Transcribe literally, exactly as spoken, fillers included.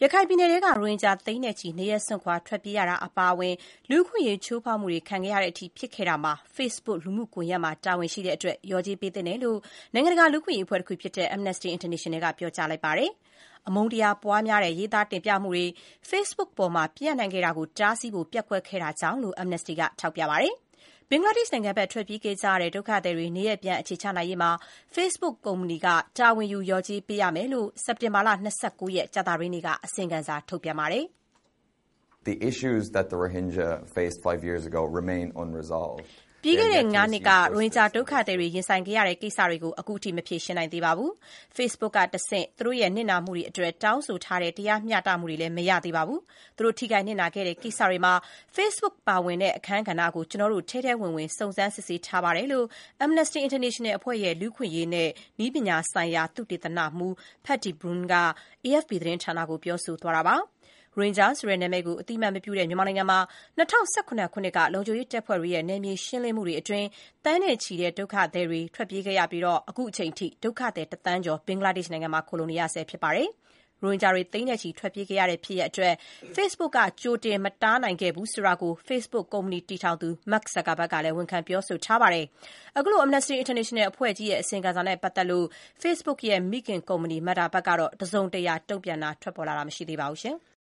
ရခိုင်ပြည်နယ်ထဲကရိုဟင်ဂျာသိန်းနဲ့ချီနေရပ်စွန့်ခွာထွက်ပြေးရတာအပါအဝင်လူ့အခွင့်အရေးချိုးဖောက်မှုတွေခံခဲ့ရတဲ့အထိဖြစ်ခဲ့တာမှာ Facebook လူမှုကွန်ရက်မှာတာဝန်ရှိတဲ့အတွက်လျော်ကြေးပေးသင့်တယ်လို့နိုင်ငံတကာလူ့အခွင့်အရေးအဖွဲ့တစ်ခုဖြစ်တဲ့ Amnesty International ကပြောကြားလိုက်ပါတယ်။အမုန်းတရားပွားများတဲ့ရေးသားတင်ပြမှုတွေ Facebook ပေါ်မှာပြန့်နှံ့ခဲ့တာကိုတားဆီးဖို့ပျက်ကွက်ခဲ့တာကြောင့်လို့ Amnesty ကထောက်ပြပါတယ်။ဘင်္ဂလားဒေ့ရှ်နိုင်ငံဘက်ထွက်ပြေးခဲ့ကြရတဲ့ဒုက္ခသည်တွေနေရပ်ပြန်အခြေချနိုင်ရေးမှာ Facebook ကုမ္ပဏီကတာဝန်ယူလျော်ကြေးပေးရမယ်လို့စက်တင်ဘာလ၂၉ရက်ကြာသပတေးနေ့ကအစီရင်ခံစာထုတ်ပြန်ပါတယ်။ The issues that the Rohingya faced five years ago remain unresolved. ပြီးခဲ့တဲ့ငါးနှစ်ကရိုဟင်ဂျာဒုက္ခသည်တွေရင်ဆိုင်ခဲ့ရတဲ့ကိစ္စတွေကိုအခုထိမဖြေရှင်းနိုင်သေးပါဘူး။ Facebook ကတဆင့်သူတို့ရဲ့နစ်နာမှုတွေအတွက်တောင်းဆိုထားတဲ့တရားမျှတမှုတွေလည်းမရသေးပါဘူး။သူတို့ထိခိုက်နစ်နာခဲ့တဲ့ကိစ္စတွေမှာ Facebook ပါဝင်တဲ့အခန်းကဏ္ဍကိုကျွန်တော်တို့ထဲထဲဝင်ဝင်စုံစမ်းစစ်ဆေးထားပါတယ်လို့ Amnesty International အဖွဲ့ရဲ့လူ့အခွင့်အရေးနဲ့နည်းပညာဆိုင်ရာသုတေသနမှူး Patty Brown က A F P သတင်းဌာနကိုပြောဆိုသွားတာပါ။ရိုဟင်ဂျာဆိုတဲ့နာမည်ကိုအတိအမှတ်မပြုတဲ့မြန်မာနိုင်ငံမှာ၂၀၁၇ခုနှစ်ကလုံခြုံရေးတပ်ဖွဲ့တွေရဲ့နယ်မြေရှင်းလင်းမှုတွေအတွင်းတန်းနဲ့ချီတဲ့ဒုက္ခသည်တွေထွက်ပြေးခဲ့ရပြီးအခုအချိန်အထိဒုက္ခသည်တစ်သန်းကျော်ဘင်္ဂလားဒေ့ရှ်နိုင်ငံမှာခိုလှုံနေရဆဲဖြစ်ပါတယ်။ရိုဟင်ဂျာတွေသိန်းနဲ့ချီထွက်ပြေးခဲ့ရတဲ့ဖြစ်ရပ်အတွက် Facebook ကကြိုတင်မတားနိုင်ခဲ့ဘူးဆိုတာကို Facebook ကုမ္ပဏီတည်ထောင်သူ Mark Zuckerberg ကလည်းဝန်ခံပြောဆိုထားပါတယ်။အခုလို Amnesty International အဖွဲ့ကြီးရဲ့အစီရင်ခံစာနဲ့ပတ်သက်လို့ Facebook ရဲ့မိခင်ကုမ္ပဏီ Meta ဘက်ကတော့တစုံတရာတုံ့ပြန်တာထွက်ပေါ်လာတာမရှိသေးပါဘူး။